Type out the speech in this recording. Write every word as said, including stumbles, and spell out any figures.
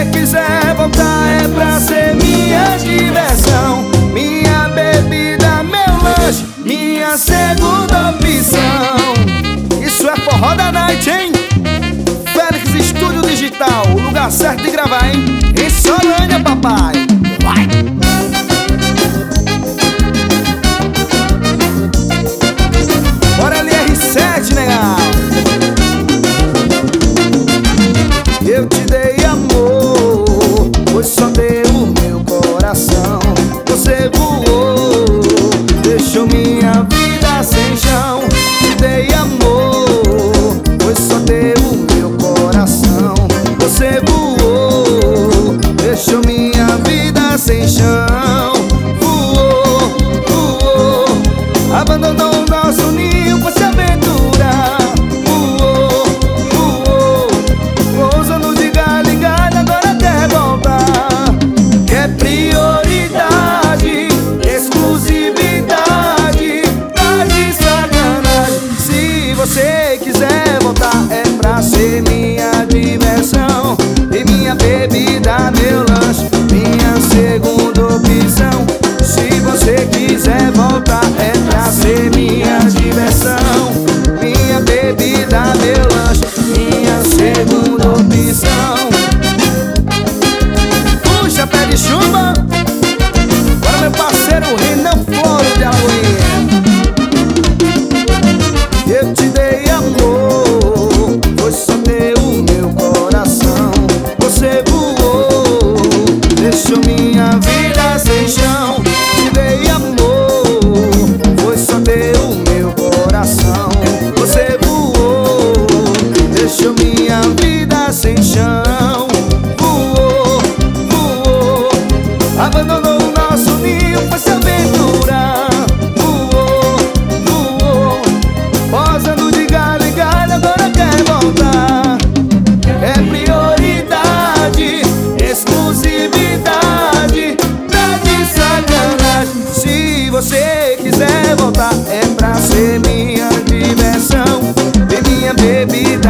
quiser voltar é pra ser minha diversão, minha bebida, meu lanche, minha segunda opção. Isso é forró da night, hein? Félix Estúdio Digital, o lugar certo de gravar, hein? Em Solânia, papai. Vai! Bora L R sete, negão. Eu te dei amor, pois só deu o meu coração. Você voou, deixou minha vida sem chão. Te dei amor, pois só deu o meu coração. Você voou, deixou minha vida sem chão. Voou, voou, abandonou o nosso ninho pra se aventurar. Voou, voou, pousando de galho em galho, agora quer voltar. Quer prioridade, exclusividade, tá de sacanagem. Se você quiser voltar é pra ser minha diversão, e minha bebida, meu lanche, minha segunda opção. Se você quiser voltar é pra ser minha diversão, minha bebida, meu lanche, minha segunda opção. Puxa, pé de chuva. Agora meu parceiro Renan Floro de Alagoinha. Eu te dei amor, pois só deu o meu coração. Você voou, deixou minha vida sem chão. Te dei amor, pois só deu o meu coração. Você voou, deixou minha vida sem chão. Voou, voou, abandonou o nosso ninho pra se aventurar. Voou, voou, posando de galho em galho, agora quer voltar. É prioridade, exclusividade, tá de sacanagem. Se você quiser voltar é pra ser minha diversão, e minha bebida,